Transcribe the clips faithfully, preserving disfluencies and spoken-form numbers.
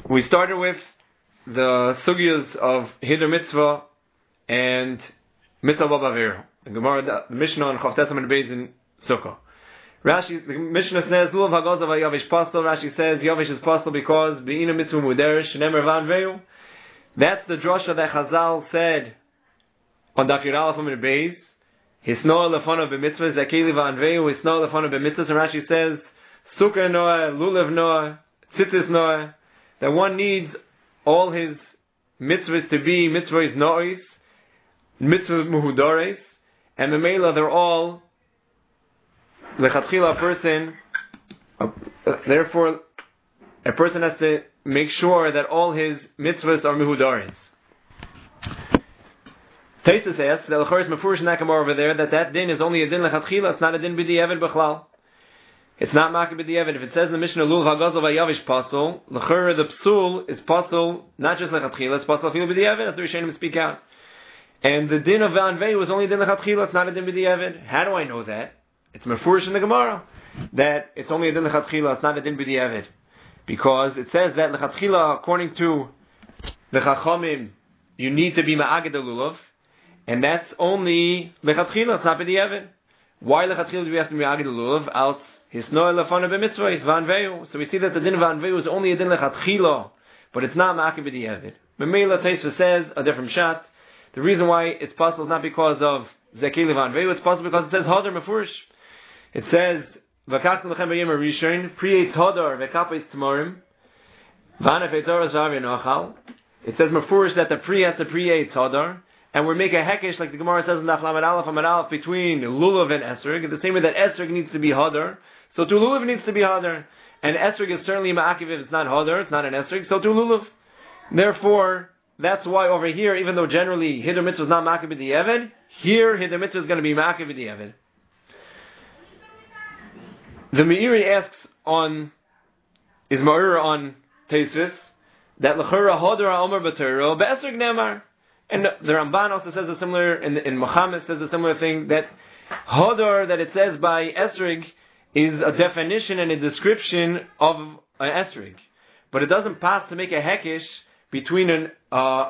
We started with the sugyas of Hider Mitzvah and Mitzvah B'Avera. The Gemara, the Mishnah on Chav Tesam and Beis in Sukkah. Rashi, the Mishnah says, Lulav Hagazav Yavish Pastel. Rashi says, Yavish is Pastel because Be'ina Mitzvah Muderish, Nemer Van Veu. That's the drasha that Chazal said on Daf Yud Aleph and Beis. Hisnoa Lefana B'Mitzvah, Zakeli Van Veu, Hisnoa Lefana B'Mitzvah. And Rashi says, Sukkah Noah, Lulav Noah, Tzitzis Noah, that one needs all his mitzvahs to be mitzvahs no'is, mitzvah muhudares, and the mela, they're all lechatchila a person, uh, uh, therefore a person has to make sure that all his mitzvahs are muhudares. Taisus asks, the L'chor is mefurish nakamar over there, that that din is only a din lechatchila, it's not a din b'di'evid b'chlal. It's not makir b'di'evid. If it says in the Mishnah, Lulav Hagazav Yavish Pasol, l'chor the psul is pasol, not just lechatchila, it's pasol afilu b'di'evid, as the Rishonim speak out. And the din of Vanvei was only din lechatchila, it's not a din b'di'evid. How do I know that? It's mefurish in the Gemara that it's only a din lechatchila, it's not a din b'di'evid, because it says that lechatchila, according to the Chachamim, you need to be ma'aged lulav, and that's only lechatchila, it's not b'di'evid. Why lechatchila do we have to be ma'aged lulav? Out Hisnoa lefana b'mitzvah is vanveu. So we see that the din of vanveu is only a din lechatchila, but it's not ma'akev b'di'evid. Memela Taisva says a different shot. The reason why it's possible is not because of zakeli vanveu. It's possible because it says hadar mefurish. It says v'kachtem lechem b'yem rishon pri'etz hadar v'kapes tmorim v'anef etzor zav yenochal. It says mefurish that the pri has to pri'etz hadar. And we make a hekesh, like the Gemara says in Daf Lamed Aleph Amud Aleph, between lulav and esrog. The same way that esrog needs to be hadar, so too lulav needs to be hadar. And esrog is certainly ma'akiv if it's not hadar, it's not an esrog, so too lulav. Therefore, that's why over here, even though generally Hider Mitzvah is not ma'akiv b'di'evid, here Hider Mitzvah is going to be ma'akiv b'di'evid. The Meiri asks on, is Ma'ir on Teisvis, that l'chura hadar ha'omer b'Torah, be'esrog nemar. And the Ramban also says a similar, in, in Muhammad says a similar thing, that Hadar, that it says by Esrig, is a definition and a description of an Esrig. But it doesn't pass to make a Hekish between an uh,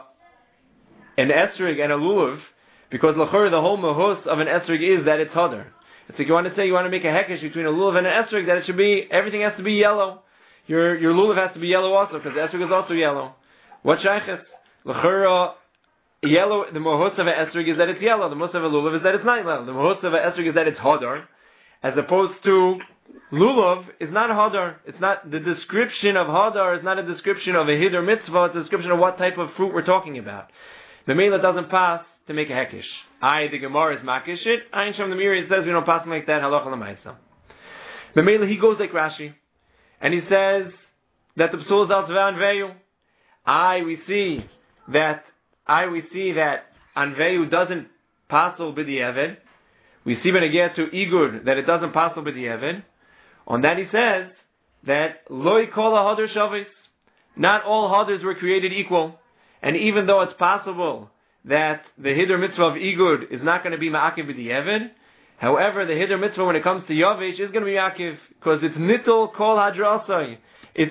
an Esrig and a Lulav, because L'chor, the whole Mahus of an Esrig is that it's Hadar. It's like you want to say, you want to make a Hekish between a Lulav and an Esrig, that it should be, everything has to be yellow. Your your Lulav has to be yellow also, because the Esrig is also yellow. What Shaykhis? L'chor, yellow, the mohus of a esrog is that it's yellow. The mohus of a lulav is that it's not yellow. The mohus of a esrog is that it's hadar, as opposed to lulav is not hadar. It's not, the description of hadar is not a description of a hider mitzvah. It's a description of what type of fruit we're talking about. The mela doesn't pass to make a hekish. I, the Gemara is makish it. I, Shem the Miri, it says we don't pass like that. Halacha l'maisa. The mela, he goes like Rashi, and he says that the psul is al tzva anveyu. I, we see that I we see that Anveyu doesn't passel b'di'evid. We see when it gets to Igud that it doesn't passel b'di'evid. On that he says that Loi kol hadar shavis. Not all hadars were created equal. And even though it's possible that the Hider Mitzvah of Igud is not going to be ma'akiv b'di'evid, however, the Hider Mitzvah when it comes to Yavish is going to be ma'akiv, because it's nitol kol hadrasai. It's,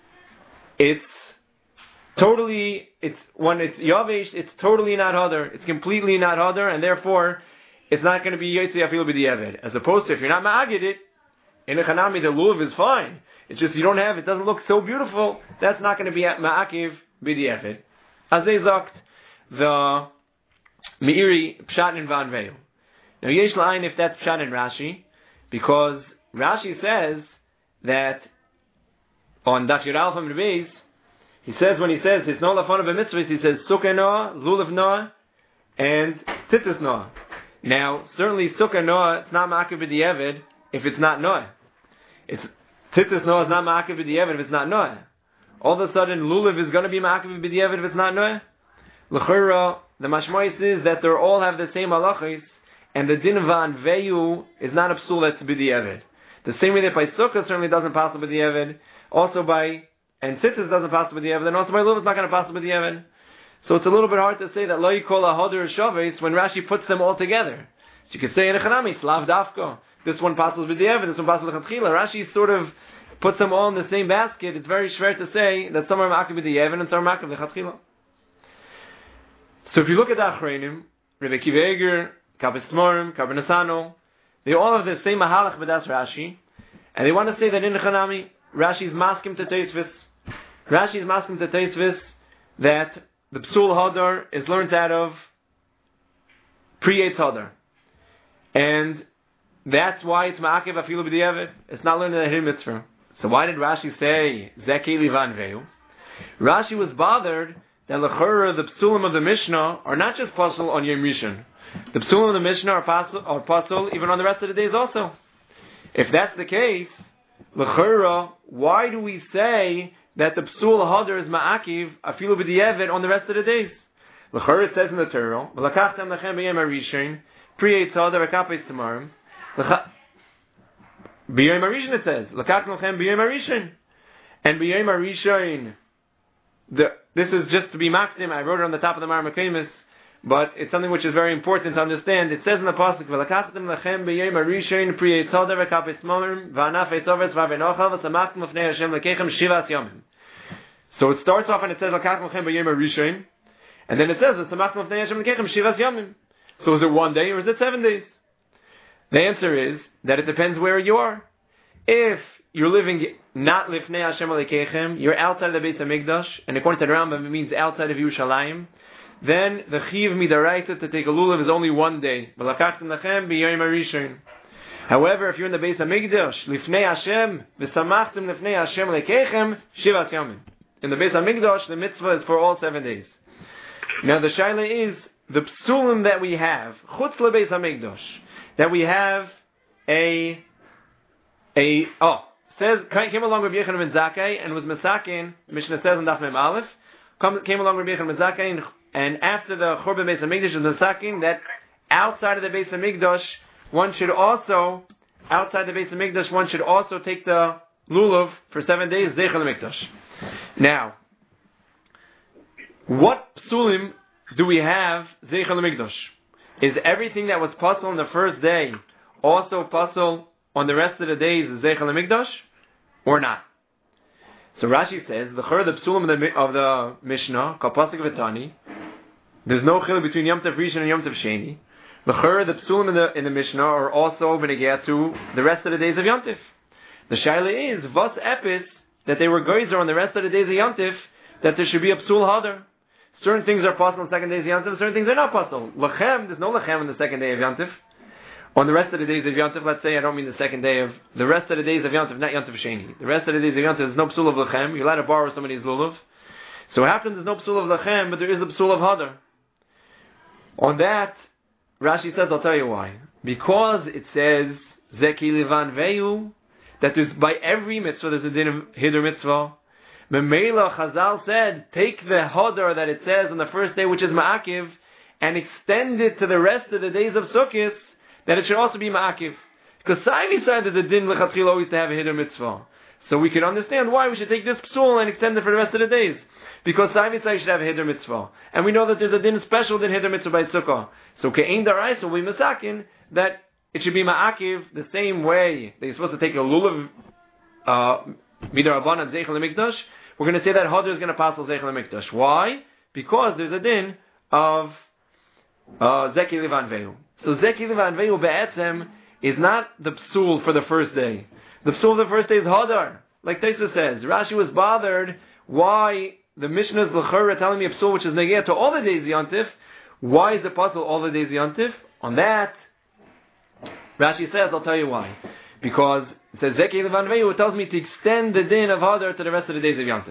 it's, Totally, it's when it's yavish, it's totally not hadar. It's completely not hadar, and therefore, it's not going to be yotzi afilu b'di'evid. As opposed to if you're not ma'agid it, in a chanami the lulav is fine. It's just you don't have, it doesn't look so beautiful. That's not going to be ma'akiv b'di'evid. As they zokt, the Meiri pshat in vanveyu. Now yesh la'ayin if that's pshat in Rashi, because Rashi says that on Daf Yud Aleph Amud Beis, he says, when he says, his no lafana b'mitzvahs, he says, sukkah noah, lulav noah, and tzitzis noah. Now, certainly sukkah noah, it's not ma'akiv b'di'evid if it's not noah. It's, tzitzis noah is not ma'akiv b'di'evid if it's not noah. All of a sudden, lulav is going to be ma'akiv b'di'evid if it's not noah. L'chura, the mashmois is that they all have the same halachos, and the din v'anveyu is not a psul that's b'di'evid. The same way that by sukkah certainly doesn't pass b'di'evid, also by and tzitzis doesn't pass with the Evan, and also by lulav is not going to pass with the Evan. So it's a little bit hard to say that lo yikol hadar shavis when Rashi puts them all together. So you could say in a chanami, slav dafko. This one passes with the Evan, this one passes with the Rashi is sort of puts them all in the same basket, it's very schwer to say that some are ma'akiv b'di'evet and some are ma'akiv l'chatchila. So if you look at the Achreinim, Rebbe Akiva Eiger, Kabbalas Tmorim, Kabbalas Nasano, they all have the same mahalach b'das Rashi, and they want to say that in the Chanami, Rashi's maskim to Tosfos. Rashi's maskim to Tosfos that the Psul Hadar is learned out of pre-Eitz Hadar. And that's why it's ma'akiv afilu b'di'evet. It's not learned in the Hir Mitzvah. So why did Rashi say Zeki Livan Veu? Rashi was bothered that l'chora the psulim of the Mishnah are not just puzzle on Yom Rishon. The psulim of the Mishnah are puzzle, are puzzle even on the rest of the days also. If that's the case, l'chora, why do we say that the psul hadar is ma'akiv afilu b'di'evet on the rest of the days? L'chora it says in the Torah, "V'lakachtem lechem b'yom harishon pri-eitz hadar v'kapes tamarim." B'yom harishon it says, "L'kachtem lechem b'yom harishon," and b'yom harishon. The, this is just to be makdim. I wrote it on the top of the Mar Mekaymis, but it's something which is very important to understand. It says in the pasuk, "V'lakachtem lechem b'yom harishon pri-eitz hadar v'kapes tamarim v'anaf eitz ovetz v'avenochal v'samachtem l'fnei Hashem lekechem shivas yomim." So it starts off and it says, "L'kachtem lechem b'yom harishon," and then it says, "V'samachtem l'fnei Hashem lekechem shivas yomim." So is it one day or is it seven days? The answer is that it depends where you are. If you're living not lifnei Hashem alekechem, you're outside of the Beis Hamikdash, and according to the Rambam it means outside of Yerushalayim, then the chiv midaraita to take a lulav is only one day. V'lakachtem lachem b'yom harishon. However, if you're in the Beis Hamikdash, lifnei Hashem, v'samachtem lifnei Hashem alekechem, shivas yomim. In the Beis Hamikdash, the mitzvah is for all seven days. Now the shaila is, the psulim that we have, chutz leBeis Hamikdash, that we have a, a, oh, says, came along with Yochanan ben Zakkai and was Mesakin, Mishnah says in Daf Mem Aleph, came along with Yochanan ben Zakkai, and after the Churban Beis Hamikdash was Mesakin, that outside of the Beis Hamikdash, one should also, outside the Beis Hamikdash, one should also take the lulav for seven days, Zeichel HaMikdash. Now, what psulim do we have Zeichel HaMikdash? Is everything that was puzzled on the first day also puzzled on the rest of the days Zeichel HaMikdash? Or not? So Rashi says, the chur, the psulim of the, of the Mishnah, Kapasik V'tani, there's no chil between Yom Tov Rishon and Yom Tov Sheni. The chur, the psulim in the, in the Mishnah are also benegea to the rest of the days of Yom Tov. The shaila is, Vas Epis, that they were geyser on the rest of the days of Yom Tov, that there should be a psul hadar. Certain things are possible on the second day of Yom Tov, certain things are not possible. Lachem, there's no lachem on the second day of Yom Tov. On the rest of the days of Yom Tov, let's say, I don't mean the second day of, the rest of the days of Yom Tov, not Yom Tov Sheni. The rest of the days of Yom Tov, there's no psul of lachem. You're allowed to borrow somebody's lulav. So it happens there's no psul of lachem, but there is a psul of hadar. On that, Rashi says, I'll tell you why. Because it says, Zeki Livan Veu, that there's, by every mitzvah, there's a din of hidur mitzvah. Memela Chazal said, take the hadar that it says on the first day, which is ma'akiv, and extend it to the rest of the days of Sukkot, that it should also be ma'akiv. Because side by side there's a din l'chatchil always to have a hidur mitzvah. So we can understand why we should take this psul and extend it for the rest of the days. Because side by side should have a hidur mitzvah. And we know that there's a din special din hidur mitzvah by Sukkah. So ke'ein darais will be masakin that it should be ma'akiv the same way that you're supposed to take a lulav uh, midar abban and zeichel mikdash. We're going to say that hadar is going to pass al zeichel mikdash. Why? Because there's a din of uh, zeki livan veu. So zeki livan veu be'etzem is not the psul for the first day. The psul of the first day is hadar. Like Tosfos says, Rashi was bothered why the Mishnah's l'chora telling me a psul which is negeh to all the days of Yontif. Why is it puzzle all the days of Yontif? On that, Rashi says, I'll tell you why. Because it says zeki livan veu, it tells me to extend the din of hadar to the rest of the days of Yontif.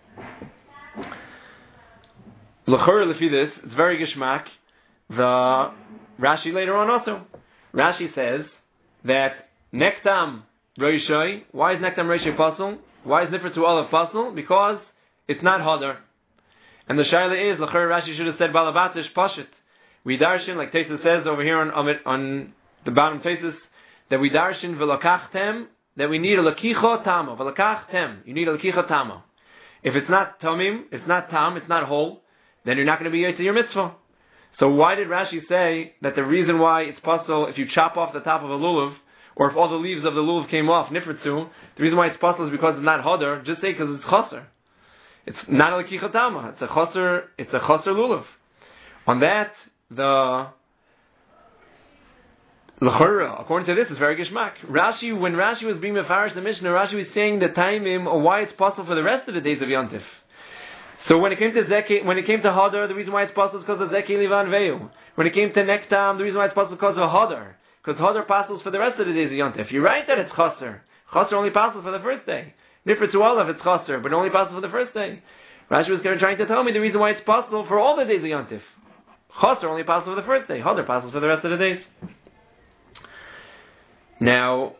L'chora lefi this, it's very gishmak. The Rashi later on also. Rashi says that nektam roishoi. Why is nektam roishoi puzzle? Why is nifra to olive puzzle? Because it's not hadar. And the shaila is, l'chor Rashi should have said balabatish pashit. We darshan, like Tosfos says over here on, on, on the bottom Tosfos, that we darshan v'lakachtem, that we need a lakicha tama. V'lakachtem, you need a lakicha tama. If it's not tamim, it's not tam, it's not whole, then you're not going to be yotze your mitzvah. So why did Rashi say that the reason why it's possible if you chop off the top of a lulav, or if all the leaves of the lulav came off, nifritzu, the reason why it's possible is because it's not hodar, just say because it's chaser. It's not a lekicha tama. It's a chaser, it's a chaser lulav. On that, the l'chura, according to this, is very gishmak. Rashi, when Rashi was being mefarish the Mishnah, Rashi was saying the timing or why it's possible for the rest of the days of Yontif. So when it came to Zeki, when it came to Hadar, the reason why it's possible is because of Zeki Livan Veu. When it came to Nektam, the reason why it's possible is because of Hadar. Because Hadar passes for the rest of the days of Yontif. You're right that it's Chaser. Chaser only passes for the first day. Nifra to Olav, it's Chaser, but only passes for the first day. Rashi was trying to tell me the reason why it's possible for all the days of Yontif. Chaser only passes for the first day. Hadar passes for the rest of the days. Now,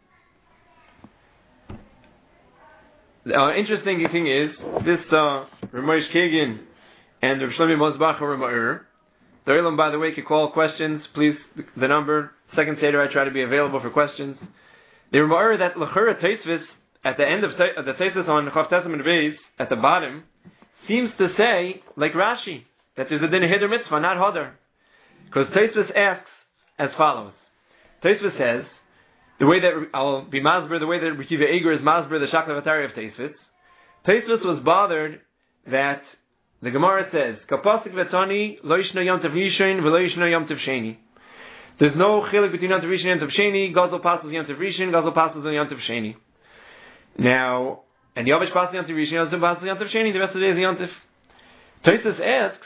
the uh, interesting thing is, this uh, Ramesh Kagan and Rav Shlomi Mosbach are Rama'ir. The Olam, by the way, can call questions. Please, the number, second Seder, I try to be available for questions. The Rama'ir that L'chura Teisvis, at the end of te- the Teisvis on Chav Tesam and Beis, at the bottom, seems to say, like Rashi, that there's a din Hider Mitzvah, not Hadar. Because Teisvis asks as follows. Teisvis says, the way that I'll be masber, the way that Rekiva Eger is masber, the Shakla Vatari of Teisvis. Teisvis was bothered that the Gemara says, "Kapasik v'tani lo yishna yom tov rishon v'lo yishna yom tov sheni." There's no chilek between yom tov rishon and yom tov sheni. Gazel passes yom tov rishon, Gazel passes on yom tov sheni. Now, and Yavish passes yom tov rishon, Yavish passes yom tov sheni. The rest of the day is yom tov. Teisvis asks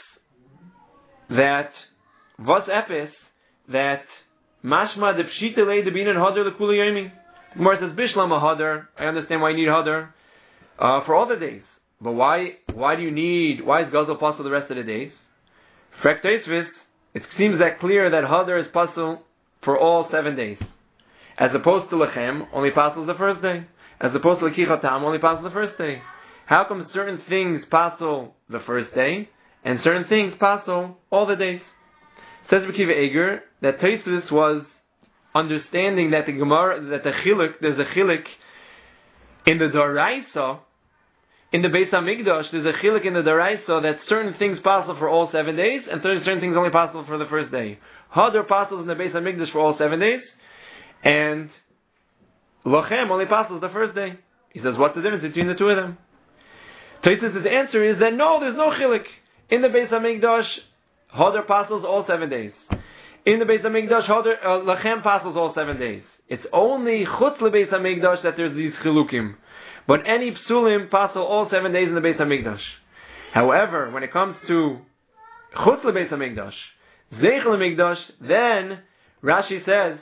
that what's epis that Mashma de pshita lei de binan hadar lekula yomi. The Gemara says bishlam a hadar. I understand why you need hadar uh, for all the days, but why? Why do you need? Why is gazel possible the rest of the days? Frek Teisvis, it seems that clear that hadar is possible for all seven days, as opposed to lechem only passes the first day, as opposed to lekicha tam only passes the first day. How come certain things passel the first day and certain things passel all the days? Says Rekiva Eger that Teisvis was understanding that the Gemara, that the chiluk, there's a chiluk in the Daraisa, in the Beis Hamikdash, there's a chiluk in the Daraisa that certain things possible for all seven days, and certain things only possible for the first day. Hadar passes in the Beis Hamikdash for all seven days, and Lochem only passes the first day. He says, what's the difference between the two of them? Teisvis' answer is that no, there's no chiluk in the Beis Hamikdash. Hadar passes all seven days. In the Beis Hamikdash, Hadar uh, Lachem passes all seven days. It's only Chutz LeBeis Hamikdash that there's these chilukim. But any psulim passel all seven days in the Beis Hamikdash. However, when it comes to Chutz LeBeis Hamikdash, Zeichel Hamikdash, then Rashi says,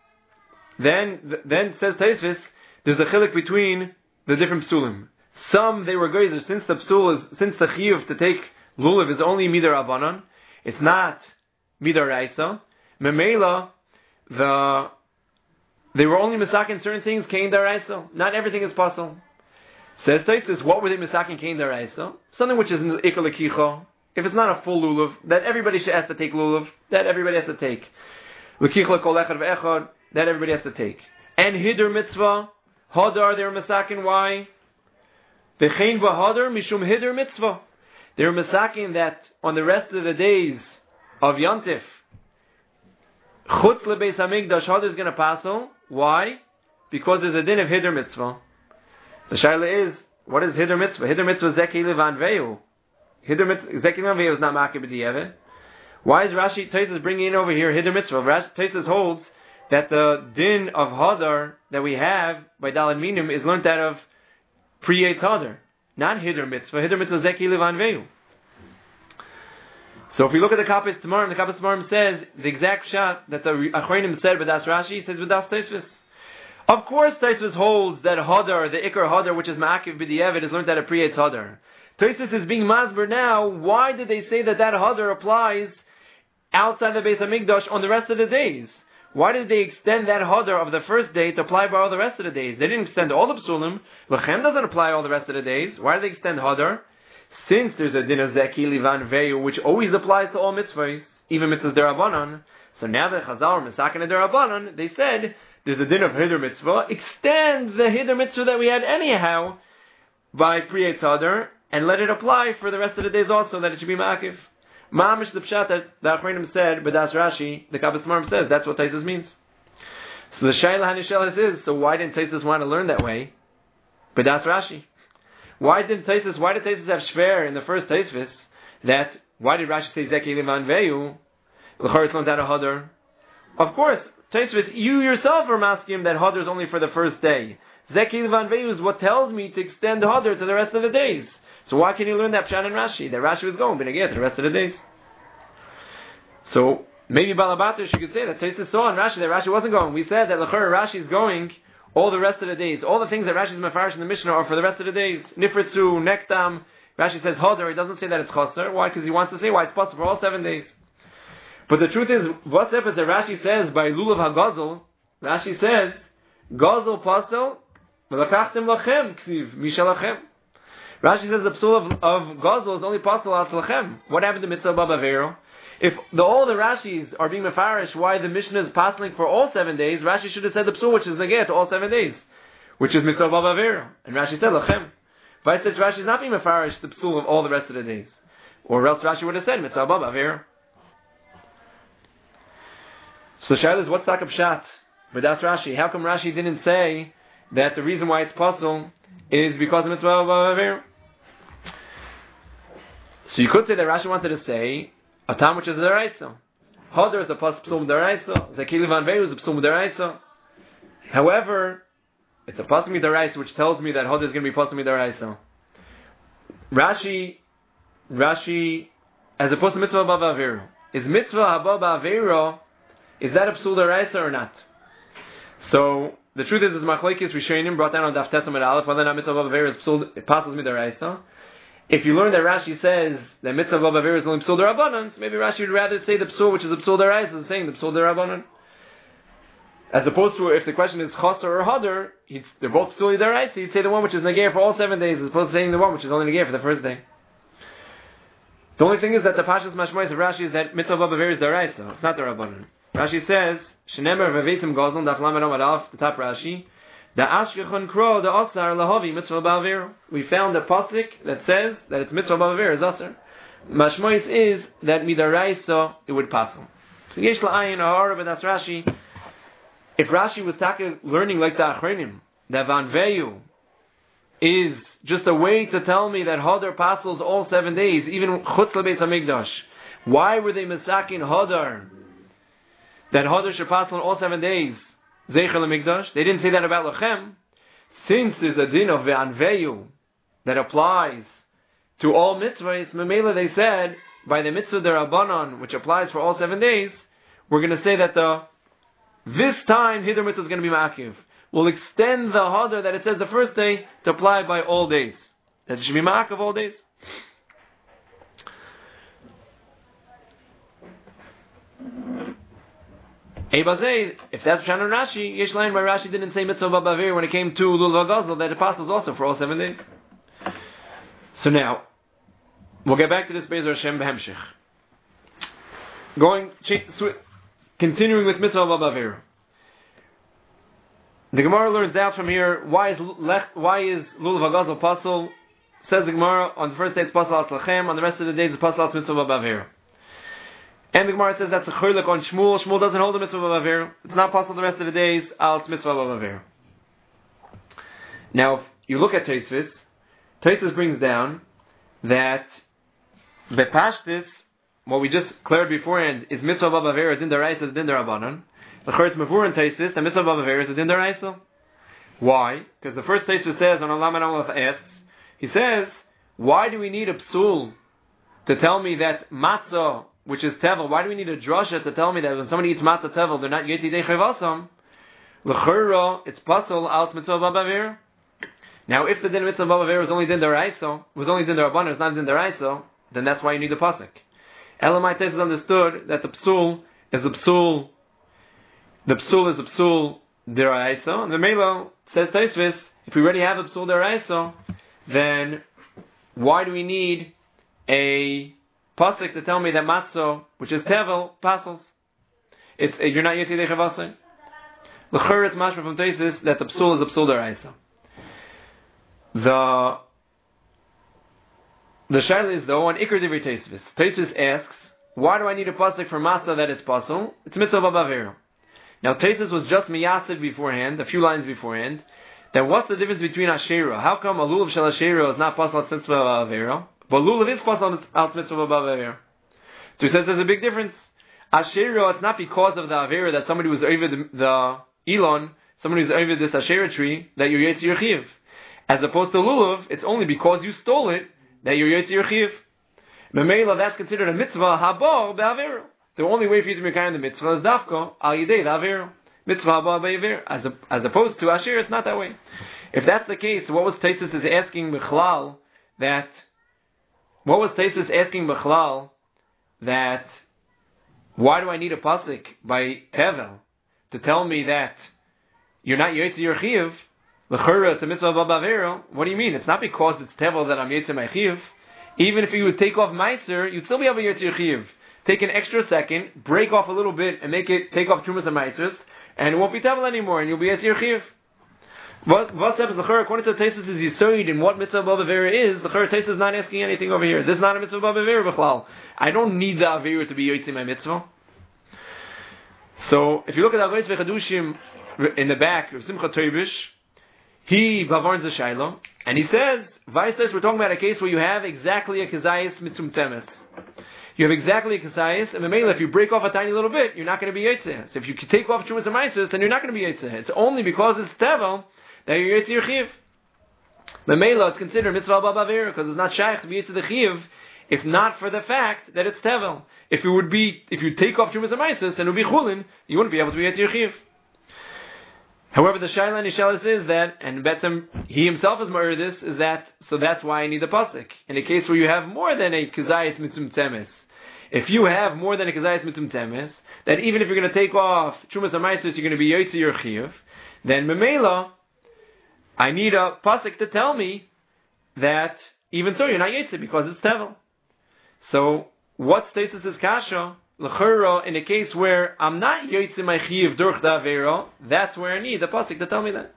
then then says Teisvis, there's a chiluk between the different psulim. Some they were geyser since the psul is since the chiyuv to take lulav is only midar abanan. It's not midaraisa. Memela, the they were only misakin certain things. Kain daraisa. Not everything is possible. Says Taisus, what were they misakin kain daraisa? Something which is ikar lekicha. If it's not a full lulav, that everybody should has to take lulav. That everybody has to take. Lekicha kol echad ve'echad. That everybody has to take. And hider mitzvah. Hadar they were misakin. Why? The chain v'hadar mishum hider mitzvah. They were misakin that on the rest of the days of Yontif, Chutz LeBeis Hamikdash Hadar is going to pass on. Why? Because there's a din of Hider Mitzvah. The shaila is, what is Hider Mitzvah? Hider Mitzvah is Zeki Levan Veu. Hider Mitzvah, Zeki Levan Veu is not Makib B'Di'eveh. Why is Rashi Taisus bringing in over here Hider Mitzvah? Rashi Taisus holds that the din of Hadar that we have by Dalad Minim is learned out of Priyet Hadar. Not Hider Mitzvah. Hider Mitzvah is Zeki Levan Veu. So if we look at the Kapis Tamarim, the Kapis Tamarim says the exact shot that the Achronim said B'das Rashi says B'das Teisvis. Of course, Teisvis holds that Hadar, the Ikar Hadar, which is Ma'akiv B'Di'eved, is learned out of Priyetz Hadar. Teisvis is being masber now. Why did they say that that Hadar applies outside the Beis Hamikdash on the rest of the days? Why did they extend that Hadar of the first day to apply by all the rest of the days? They didn't extend all the Psulim. Lechem doesn't apply all the rest of the days. Why did they extend Hadar? Since there's a din of Zeki Livan Veu, which always applies to all mitzvahs, even mitzvahs derabanan, so now that Chazal are misakin derabanan, they said there's a din of Hider Mitzvah. Extend the Hider Mitzvah that we had anyhow by Priyetz Hadar and let it apply for the rest of the days also, that it should be ma'akiv. Ma'amish the pshat that the Achronim said, B'das Rashi, the Kapis Tamarim says that's what Taisus means. So the Shaila Hanishelis is, so why didn't Taisus want to learn that way? But that's Rashi. Why didn't Taisus, why did Taisus have Shver in the first Taisvis? That, why did Rashi say Zeki Levan Veyu? L'chor comes out of Hadar. Of course, Taisvis, you yourself are masking that Hadar is only for the first day. Zeki Levan Veyu is what tells me to extend Hadar to the rest of the days. So why can you learn that Pshat in Rashi? That Rashi was going, but again, to the rest of the days. So, maybe Balabatish, you could say that Taisus saw in Rashi that Rashi wasn't going. We said that L'chor Rashi is going all the rest of the days. All the things that Rashi is mafarish in the Mishnah are for the rest of the days. Nifritzu, Nektam. Rashi says Hodar. He doesn't say that it's Chaser. Why? Because he wants to say why it's possible for all seven days. But the truth is, what's up is that Rashi says by Lulav HaGazel, Rashi says, Gazel Pasel, V'lakachtem lachem, Ksiv, Mishalachem. Rashi says the psul of, of Gazel is only possible al Tlachem. What happened to Mitzvah Baba Vero? If the, all the Rashis are being mafarish, why the Mishnah is passing for all seven days, Rashi should have said the psul, which is negeh to all seven days, which is Mitzvah Baba Vero. And Rashi said lachem. Vice says Rashi is not being mafarish the psul of all the rest of the days, or else Rashi would have said Mitzvah Baba Vero. So Shaila is what's Takab Pshat? But that's Rashi. How come Rashi didn't say that the reason why it's possible is because of Mitzvah Baba Vero? So you could say that Rashi wanted to say a tam which is a deraisa. Hodar is a pas psum deraisa. Zeki Levan Veyu is a psum deraisa. However, it's a pasmi deraisa which tells me that Hodar is going to be pasmi deraisa. Rashi, Rashi, as opposed to mitzvah baba aveiro, is mitzvah baba aveiro, is that a psul deraisa or not? So the truth is, is machlekes rishonim brought down on daf tesamid aleph whether or not mitzvah baba aveiro is psul, it passes me deraisa. If you learn that Rashi says that mitzvah baba aveiro is only psul derabanan, maybe Rashi would rather say the psul which is the psul deraisa than saying the psul derabanan. As opposed to if the question is chaser or hadar, they're both psul deraisa, he'd say the one which is negay for all seven days as opposed to saying the one which is only negay for the first day. The only thing is that the pashas mashmois of Rashi is that mitzvah baba aveiro is deraisa, it's not derabanan. Rashi says shenemer vevesim gazon daf lamed amad alf, the top Rashi. The Ashkechon Kro, the Asar Lahavi Mitzvah Ba'avir. We found a pasuk that says that it's Mitzvah Ba'avir is Asar. Mashmois is that Midaraisa it would pass him. So Yesh La'ayin Ahara, but that's Rashi. If Rashi was talking, learning like the Achrenim, that Van Veyu is just a way to tell me that Hadar passes all seven days, even Chutz LeBeis HaMikdash. Why were they misakin Hadar? That Hadar should pass on all seven days. Zeichel HaMikdash. They didn't say that about Lachem. Since there's a din of Ve'anveyu that applies to all mitzvahs, Memela they said, by the mitzvah derabanan, which applies for all seven days, we're going to say that the this time Hiddur mitzvah is going to be Ma'akiv. We'll extend the Hadar that it says the first day to apply by all days. That it should be Ma'akiv all days. If that's Pshat and Rashi, Yesh Lain by Rashi didn't say Mitzvah Ba'avir when it came to Lulav HaGazel that it passes also for all seven days. So now, we'll get back to this Be'ezer Hashem B'hemshich. Going, continuing with Mitzvah Ba'avir. The Gemara learns out from here, why is why is Lulav HaGazel Pasal? Says the Gemara, on the first day it's Pasal Al Tlachem, on the rest of the days it's Pasal Al Mitzvah Ba'avir. And the Gemara says that's a chaylik on Shmuel. Shmuel doesn't hold a mitzvah b'avir. It's not possible the rest of the days. Al mitzvah b'avir. Now, if you look at Tosfos, Tosfos brings down that bepashtis, what we just cleared beforehand, is mitzvah b'avir, a din deraisa, a din derabanan. The chaylik mavur in Tosfos, and mitzvah b'avir is a din deraisa. Why? Because the first Tosfos says on Olam and Aleph asks, he says, why do we need a psul to tell me that matzah, which is tevel, why do we need a drasha to tell me that when somebody eats matzah tevel, they're not yeti dei chayvasam? L'chura, it's pasal al mitzvah b'avir. Now, if the din mitzvah b'avir was only din deraisa, was only din derabanan, it's not din deraisa, then that's why you need the pasuk. Elamai Tes is understood that the psul is a psul, the psul is a psul deraisa, and the Melo says Tosfos, if we already have a psul deraisa, then why do we need a pasuk to tell me that matzah, which is tevel, passes? It's uh, you're not yeti dei chavasai. L'chur it's mashma from Tosfos that the psul is a psul deraisa. The the shaila is though on ikar divrei Tosfos. Tosfos asks, why do I need a pasuk for matzah that is pasul? It's mitzvah b'avir. Now Tesis was just miyasid beforehand, a few lines beforehand. Then what's the difference between Asherah? How come a lulav shel Asherah is not possible al mitzvah avera, but lulav is possible al mitzvah avera? So he says there's a big difference. Asherah, it's not because of the avera that somebody was over the, the elon, somebody was over this Asherah tree that you're yetzi your chiyuv. As opposed to lulav, it's only because you stole it that you're yetzi your chiyuv. Memela, that's considered a mitzvah haba be'avera. The only way for you to make the mitzvah is dafka al yidei the avera. Mitzvah haba be'avera. As as opposed to Asher, it's not that way. If that's the case, what was Taisus is asking Bichlal that? What was Taisus asking Bichlal that? Why do I need a pasuk by Tevel to tell me that you're not yetzi your chiyuv? L'chura, it's a mitzvah b'avera. What do you mean? It's not because it's Tevel that I'm yetzi my chiyuv. Even if you would take off meiser, you'd still be able to yetzi your chiyuv. Take an extra second, break off a little bit, and make it take off trumas and meisers, and it won't be Tevel anymore, and you'll be yetzi your chiyuv. What what steps l'chura according to Taisus is yisoid in what mitzvah b'avera is? L'chura Taisus is not asking anything over here. This is not a mitzvah b'avera b'chlal. I don't need the avera to be yetzi my mitzvah. So if you look at Avodas V'Chadushim in the back of Simcha Toibish, he bavarns the Shaila, and he says, Vaisais, we're talking about a case where you have exactly a Kezayis Mitzum Temes. You have exactly a Kezayis, and Memela, if you break off a tiny little bit, you're not going to be Yetzeh. So if you take off Trumas and Maisis, then you're not going to be Yetzeh. It's only because it's Tevel that you're Yetzeh your Chiv. Memela, it's considered Mitzvah B'Avera, because it's not Shaykh to be Yetzeh the Chiv, if not for the fact that it's Tevel. If it would be, if you take off Trumas and Maisis, and it would be Chulin, you wouldn't be able to be Yetzeh your Chiv. However, the Shaila and Ishalis is that, and Betzim, he himself is murdered this, is that, so that's why I need a pasuk. In a case where you have more than a Kezayis Mitzum Temes, if you have more than a Kezayis Mitzum Temes, that even if you're going to take off Trumas and Maisis, you're going to be Yotzi your Chiyuv, then Memela, I need a pasuk to tell me that even so you're not Yotzi because it's Tevel. So, what status is Kasha? L'chura, in a case where I'm not yotzei my chiyuv durch the avera, that's where I need the pasuk to tell me that.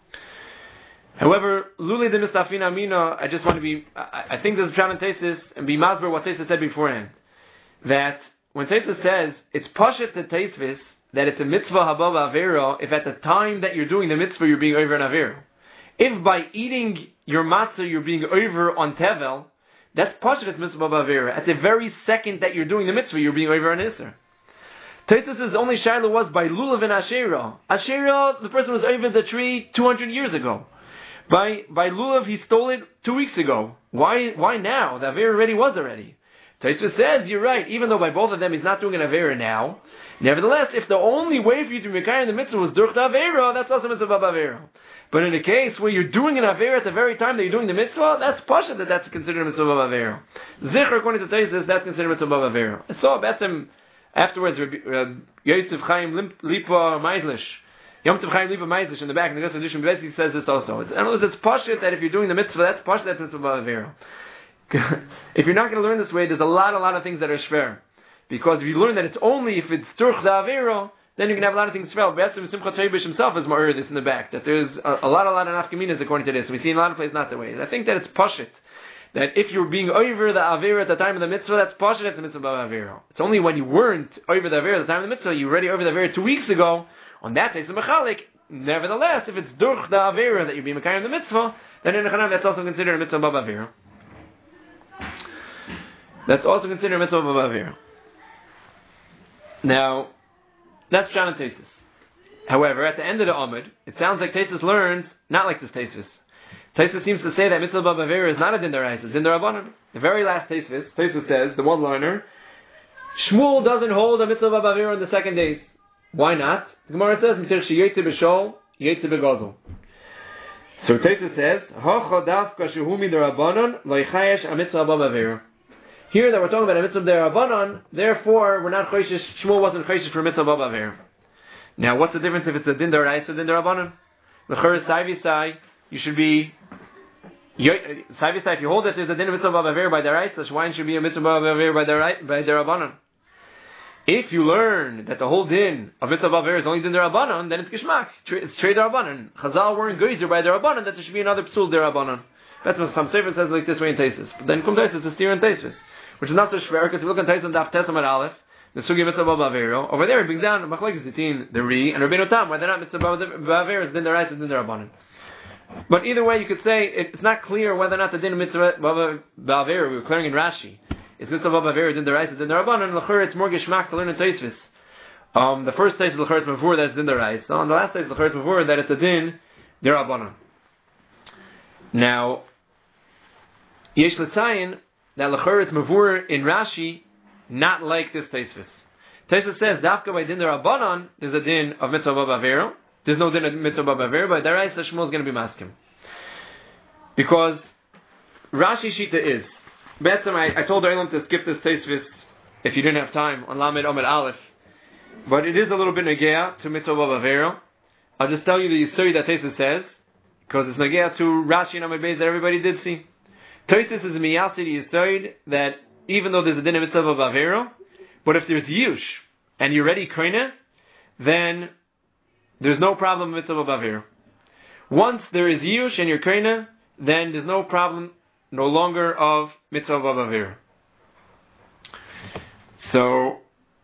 However, luli de mistafin amina, I just want to be, I, I think there's a pshat in Taisus, and be masber what Taisus said beforehand, that when Taisus says, it's pashat to Taisvis, that it's a mitzvah haba avera, if at the time that you're doing the mitzvah you're being over an avera. If by eating your matzah you're being over on tevel, that's pashat mitzvah b'avera. At the very second that you're doing the mitzvah, you're being over an iser. Taisus' only shaila was by lulav and asherah. Asherah, the person was over the tree two hundred years ago. By by lulav, he stole it two weeks ago. Why why now? The avera already was already. Taisus says, you're right, even though by both of them he's not doing an avera now. Nevertheless, if the only way for you to be mekayim the mitzvah was durch the avera, that's also mitzvah b'avera. But in a case where you're doing an avera at the very time that you're doing the mitzvah, that's pasha that that's considered a mitzvah b'avera. Zikr, according to Taisus, that's considered a mitzvah b'avera. I saw Betzim afterwards, uh, Yosef Chaim Lipa Meislish, Yom Tov Chaim Lipa Meislish in the back, in the Goshen Edition, basically says this also. It's, in other words, it's pasha that if you're doing the mitzvah, that's pasha that's mitzvah b'avera. If you're not going to learn this way, there's a lot, a lot of things that are shver. Because if you learn that it's only if it's durch the avera, then you can have a lot of things shver. Betzim Simcha Treibish himself is more this in the back, that there's a, a lot, a lot of nafkaminas according to this. We see in a lot of places not the way. I think that it's pashit. That if you're being over the avera at the time of the mitzvah, that's pashit, that's the mitzvah b'avera. It's only when you weren't over the avera at the time of the mitzvah, you were already over the avera two weeks ago, on that day it's a mechalik. Nevertheless, if it's durch the avera that you're being mekayim the mitzvah, then in the Chanav that's also considered a mitzvah b'avera. That's also considered a mitzvah b'avera. Now, that's Pshat and Taisus. However, at the end of the Amud, it sounds like Taisus learns not like this Taisus. Taisus seems to say that mitzvah b'avera is not a din d'oraisa, it's din d'rabbanan. The very last Taisus, Taisus says, the one liner, Shmuel doesn't hold a mitzvah b'avera on the second days. Why not? The Gemara says, Mitzvah sheyetze b'shol, yetze b'gazel. So Taisus says, Hacha dafka shehu min d'rabbanan, lo yichayesh a mitzvah b'avera. Here that we're talking about a mitzvah d'Rabbanan, therefore we're not choishish, Shmuel wasn't choishish for mitzvah b'avera. Now what's the difference if it's a din d'oraisa or din d'Rabbanan? L'chor Saivisai, you should be, Saivisai, if you hold that there's a din of mitzvah b'avera by d'oraisa, why should be a mitzvah b'avera by d'Rabbanan? If you learn that the whole din of mitzvah b'avera is only din d'Rabbanan, then it's gishmak, it's trade d'Rabbanan. Chazal weren't goyzer by d'Rabbanan, that there should be another psul d'Rabbanan. That's what some Sefer says like this way in Taisus. But then Kum Taisus is steer in Taisus, which is not so shver, because if you look at Taisus and Daf Tesam at Aleph, the sugi mitzvah ba'avero. Over there, it brings down machlekes between the Ri and Rabbeinu Tam, whether or not mitzvah ba'avero is din deraisa, is din derabanan. But either way, you could say it's not clear whether or not the din mitzvah ba'avero, we were clearing in Rashi, it's mitzvah ba'avero, din deraisa, din derabanan, and l'chur it's more geshmak to learn in Tosfos. Um, the first place is l'chur it's mavur, that's din deraisa. On the last place, l'chur it's mavur, that it's a din derabanan. Now, yesh l'tzayin that l'chur it's mavur in Rashi, not like this Tosfos. Tosfos says dafka by din derabanan, there's a din of mitzvah ba'avero. There's no din of mitzvah ba'avero, but deraisa Shmuel is going to be maskim. Because Rashi Shita is, Betzim, I, I told Eilam to skip this Tosfos if you didn't have time on Lamed Omed Aleph, but it is a little bit negea to mitzvah ba'avero. I'll just tell you the story that Tosfos says, because it's negea to Rashi and Amid Beis that everybody did see. Tosfos is a miyasid yisoid that even though there's a din of mitzvah ba'avero, but if there's yush and you're ready koine, then there's no problem with mitzvah ba'avero. Once there is yush and you're koine, then there's no problem no longer of mitzvah ba'avero. So,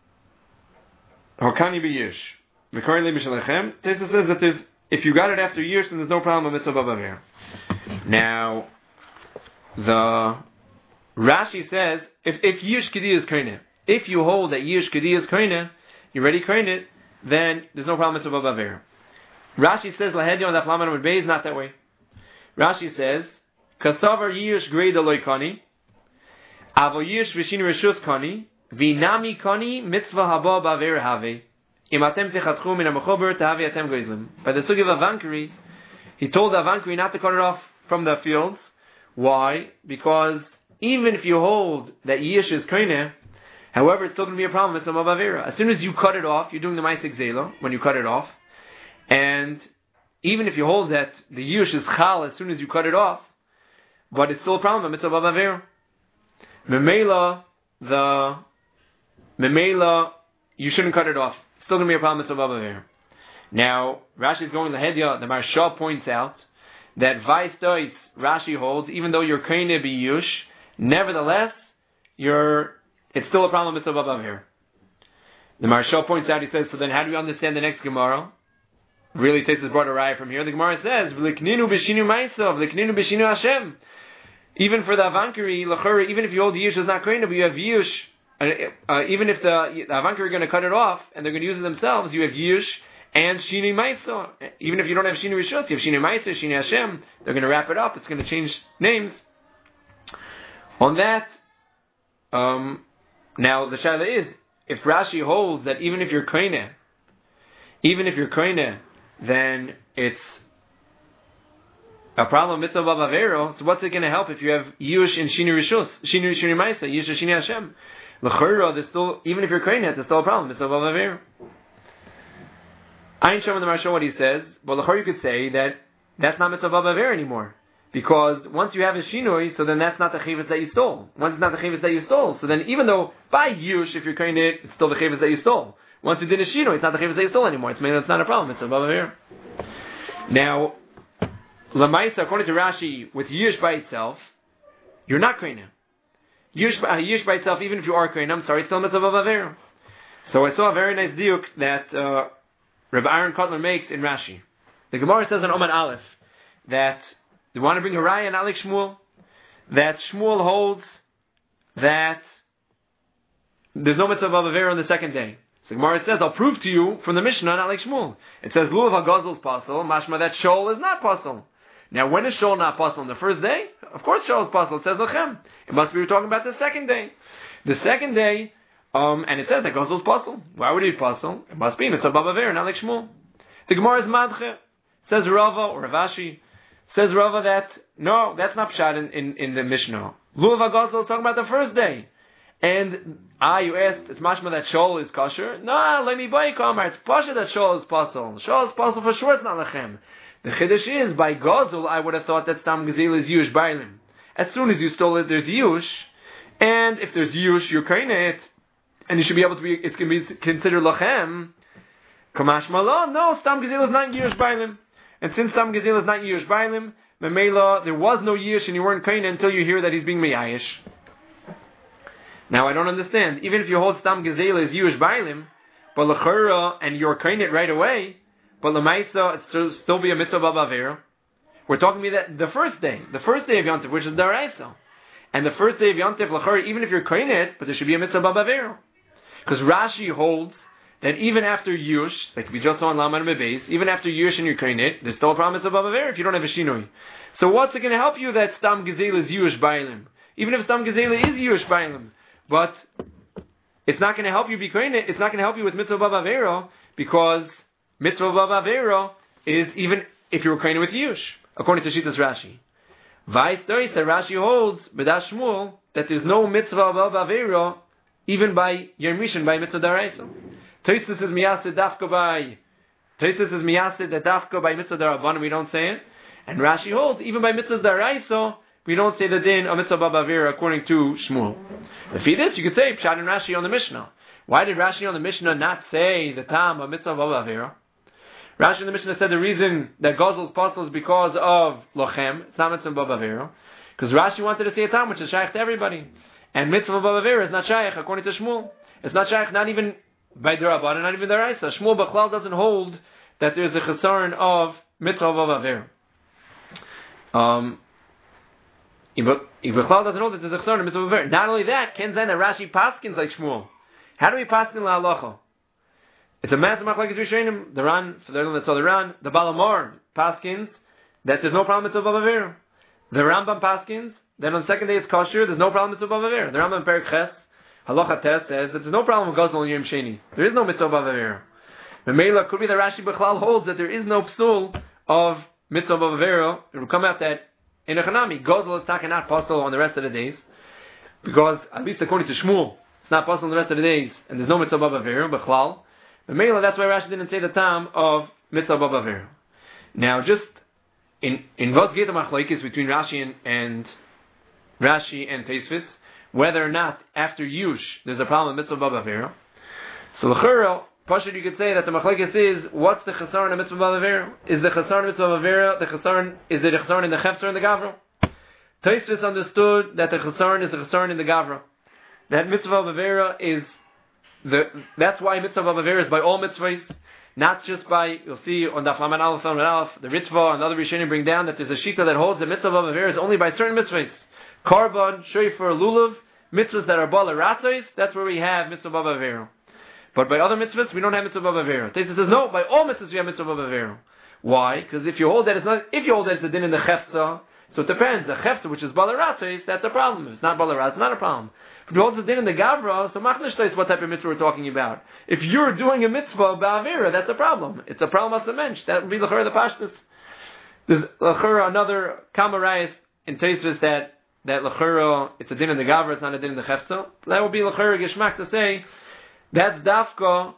Hokani b'yish. V'korli b'shalechem. Tosfos says that there's, if you got it after years, then there's no problem with mitzvah ba'avero. Now, the Rashi says, if if yish kedi is koine, if you hold that yish kedi is koine, you already koine it, then there's no problem with mitzvah ba'avero. Rashi says, lahedyon daf lamed amud beis, not that way. Rashi says, kasavar yish grei deloy kani, avo yish v'shin reshus kani, v'nami kani mitzvah haba ba'avero have, im atem techatchu min ha'mechober tahavi atem goizlim. By the sugi of Avankari, he told Avankari not to cut it off from the fields. Why? Because even if you hold that yish is koine, however, it's still going to be a problem with some ba'avero. As soon as you cut it off, you're doing the ma'aseh gzela when you cut it off, and even if you hold that the yish is chal as soon as you cut it off, but it's still a problem with mitzvah ba'avero. Memela, the memela, you shouldn't cut it off. It's still going to be a problem with mitzvah ba'avero. Now, Rashi is going lahedya. The Maharsha points out that vice doitz Rashi holds, even though you're koine be yush, nevertheless, you're it's still a problem with mitzvah ba'avero. The Maharsha points out, he says, so then how do we understand the next Gemara? Really takes his broader raya from here. The Gemara says, V'likninu b'shinu ma'asav, V'likninu b'shinu Hashem. Even for the Avankari, l'chora, even if you hold the yush is not koine, but you have yush, uh, uh, even if the, the Avankari are going to cut it off, and they're going to use it themselves, you have yush, and Shini Maisa. Even if you don't have Shini Rishos, you have Shini Maisa, Shini Hashem, they're going to wrap it up, it's going to change names. On that, um, now the shaila is, if Rashi holds that even if you're koine, even if you're koine, then it's a problem mitzvah ba'avero, so what's it going to help if you have Yush and Shini Rishos, Shini Shini Maisa, Yush and Shini Hashem? L'chora, there's still, even if you're koine, there's still a problem mitzvah ba'avero. I ain't showing the Maharsha what he says, but l'chor you could say that that's not mitzvah ba'avero anymore. Because once you have a shinoi, so then that's not the chayvus that you stole. Once it's not the chayvus that you stole, so then even though by yush, if you're koine it, it's still the chayvus that you stole. Once you did a shinoi, it's not the chayvus that you stole anymore. It's maybe that's not a problem. It's a ba'avero. Now, lamaisa, according to Rashi, with yush by itself, you're not koine. Yush, uh, yush by itself, even if you are koine, I'm sorry, it's still mitzvah ba'avero. So I saw a very nice diuk that uh, Rabbi Aaron Kotler makes in Rashi. The Gemara says in Oman Aleph that they want to bring a raya and Alik Shmuel, that Shmuel holds that there's no mitzvah ba'avero on the second day. So Gemara says, I'll prove to you from the Mishnah on Alik Shmuel. It says, Lulav HaGazel is possible, mashma that Shol is not possible. Now when is Shol not possible? On the first day? Of course Shol is possible. It says Lachem. It must be we're talking about the second day. The second day, um, and it says that Gazel is possible. Why would it be possible? It must be mitzvah ba'avero and Alik Shmuel. The Gemara is Madche. Says Rava or Ravashi. Says Rava that, no, that's not pshat in, in, in the Mishnah. Lulav HaGazel is talking about the first day. And, ah, you asked, it's mashma that Shol is kosher? No, let me buy Kamar. It's pasha that Shol is possible. Shol is possible for sure, it's not Lechem. The Chiddush is, by Gazel, I would have thought that Stam Gazil is Yush Bailim. As soon as you stole it, there's Yush. And if there's Yush, you're kaina it. And you should be able to be, it's going to be considered Lechem. Kamash Malon, no, Stam Gazil is not Yush Bailim. And since Stam Gazil is not Yush Bailim, Memela, there was no Yush and you weren't kaina until you hear that he's being Meyayish. Now I don't understand. Even if you hold Stam Gezela is Yush Bailim, but L'chura, and you're kind it right away, but L'maisa, it still, still be a mitzvah b'avera. We're talking about that the first day, the first day of Yontif, which is Daraisa. And the first day of Yontif, L'chura, even if you're kind it, but there should be a mitzvah b'avera. Because Rashi holds that even after Yush, like we just saw in Laman Mebeis, even after Yush and you're kind it, there's still a problem mitzvah b'avera if you don't have a Shinoi. So what's it going to help you that Stam Gezela is Yush Bailim? Even if Stam Gezela is Yush Bailim, but it's not going to help you be kind it, it's not going to help you with mitzvah b'avera, because mitzvah b'avera is even if you were kind with Yush, according to Shittas Rashi. Vice versa, Rashi holds, B'das Shmuel, that there's no mitzvah b'avera even by Yermishan, by mitzvah daraisa. Tosfos is miyasid dafka by, Tosfos is miyasid that dafka by mitzvah darabban, we don't say it. And Rashi holds, even by mitzvah daraisa, we don't say the din of mitzvah b'avera according to Shmuel. If he this, you could say Pshat and Rashi on the Mishnah. Why did Rashi on the Mishnah not say the tam of mitzvah b'avera? Rashi in the Mishnah said the reason that Gozel is possible is because of lochem. It's not mitzvah b'avera. Because Rashi wanted to say a tam which is shaykh to everybody. And mitzvah b'avera is not shaykh according to Shmuel. It's not shaykh not even by D'Rabbanan, not even D'Oraisa. Shmuel B'chlal doesn't hold that there's a chesaron of mitzvah b'avera. Um, B'chlal doesn't hold that there's a chesaron of mitzvah b'avera. Not only that, Ken Zayin Rashi paskins like Shmuel. How do we paskin la'alocha? It's a massive machlokes rishonim. The Ran, for those that saw the Ran, the Balamor paskins that there's no problem with mitzvah b'avera. The Rambam paskins then on the second day it's kosher. There's no problem with mitzvah b'avera. The Rambam Perek Ches Halacha Tes says that there's no problem with Gozl Yom Sheni. There is no mitzvah b'avera. The Meila could be that Rashi B'chlal holds that there is no psul of mitzvah b'avera. It will come out that in a Chanami Gozl is not possible on the rest of the days because at least according to Shmuel it's not possible on the rest of the days and there's no mitzvah b'avera B'chlal. The Meila, that's why Rashi didn't say the tam of mitzvah b'avera. Now, just in in what's get the machlokes between Rashi and, and Rashi and Tosfos, whether or not after Yush there's a problem with mitzvah b'avera. So l'chura, Pashut, you could say that the machlokes is what's the chesaron of mitzvah b'avera? Is the chesaron of mitzvah b'avera the chesaron? Is it a chesaron in the chefzer and the gavra? Tosfos understood that the chesaron is a chesaron in the gavra. That mitzvah b'avera is The, that's why mitzvah b'avera is by all mitzvahs, not just by, you'll see on Daf Laman Aleph, Laman Aleph, the Ritva and other Rishonim bring down that there's a shita that holds that mitzvah b'avera is only by certain mitzvahs. Karban, Shofar, Lulav, mitzvahs that are bala ratzos, that's where we have mitzvah b'avera. But by other mitzvahs, we don't have mitzvah b'avera. Tosfos says, no, by all mitzvahs we have mitzvah b'avera. Why? Because if you hold that it's not, if you hold that it's a din in the chefza, so it depends. The chefza, which is bala ratzos, that's a problem. If it's not bala ratzos, it's not a problem. If you hold the din in the gavra, so machnishta is what type of mitzvah we're talking about. If you're doing a mitzvah ba'avera, that's a problem. It's a problem as a mensch. That would be l'chura the pashtus. There's l'chura another kamarayis in Tosfos that that l'chura it's a din in the gavra, it's not a din in the chefza. That would be l'chura geshmak to say that's dafka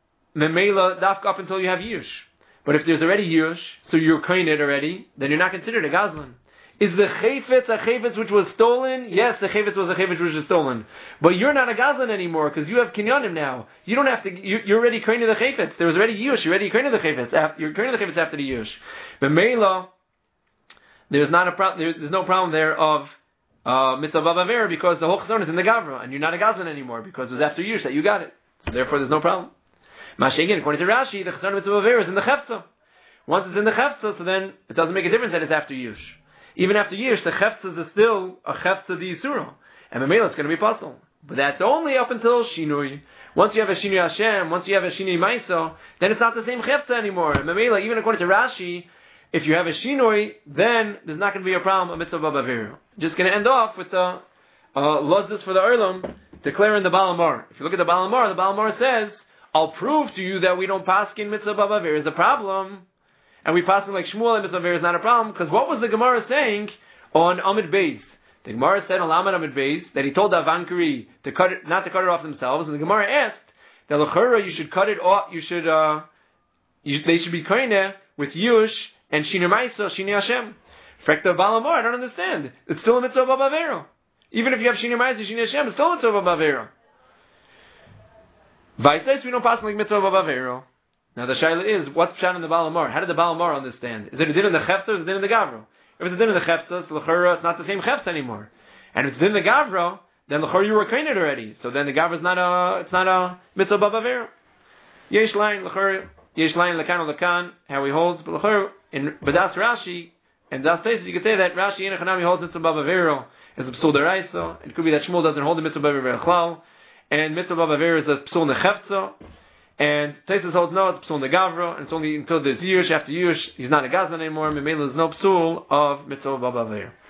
memela dafka up until you have yush. But if there's already yush, so you're koined already, then you're not considered a gazlan. Is the chayfetz a chayfetz which was stolen? Yes, the chayfetz was a chayfetz which was stolen. But you're not a gazlan anymore because you have kinyanim now. You don't have to. You, you're already koined the chayfetz. There was already yush. You're already koined the chayfetz. After, you're koined the chayfetz after the yush. But meila, there's not a problem. There, there's no problem there of uh, mitzvah b'avera because the whole chazon is in the gavra and you're not a gazlan anymore because it was after yush that you got it. So therefore, there's no problem. Mashiach, according to Rashi, the chazon of mitzvah b'avera is in the chefza. Once it's in the chefza, so then it doesn't make a difference that it's after yush. Even after years, the chefza is still a chefza di yisura. And Mamela it's going to be puzzle. But that's only up until Shinui. Once you have a Shinui Hashem, once you have a Shinui Maiso, then it's not the same chefza anymore. And Mamela, even according to Rashi, if you have a Shinui, then there's not going to be a problem of mitzvah b'avera. Just going to end off with the uh, Lozdus for the Erlam, declaring the Balamar. If you look at the Balamar, the Balamar says, I'll prove to you that we don't paskin mitzvah b'avera is a problem. And we pass them like Shmuel and mitzvah is not a problem, because what was the Gemara saying on Amid Beis? The Gemara said on Lamed Amid Beis that he told the Avankari to cut it, not to cut it off themselves, and the Gemara asked that l'chura you should cut it off, you should, uh, you, they should be koineh with Yush and Shinei Maiso, Shinei Hashem. Frekta Balamor, I don't understand. It's still a mitzvah b'avera. Even if you have Shinei Maiso, Shinei Hashem, it's still a mitzvah b'avera. Vaisais we don't pass like mitzvah b'avera. Now the shaila is, what's pshat in the Balamar? How did the Balamar understand? Is it a din in the chefza or is it a din in the gavra? If it's a din in the chefza, it's l'chura, it's not the same chefza anymore. And if it's a din in the gavra, then l'chor you were kained already. So then the gavra is not a, it's not a mitzvah b'avera. Yesh line l'chor, yesh line lekan lekan, how he holds, but l'chor, in Badas Rashi, and Das Tesis, you could say that Rashi in Echanami holds mitzvah b'avera, is a psul deraisa. It could be that Shmuel doesn't hold the mitzvah b'avera chlal, and mitzvah b'avera is a psul nechefza, and Tesis holds no, it's psul negavra, and it's only until there's Yush, after Yush, he's not a Gazlan anymore, Memela is no psul of mitzvah b'avera.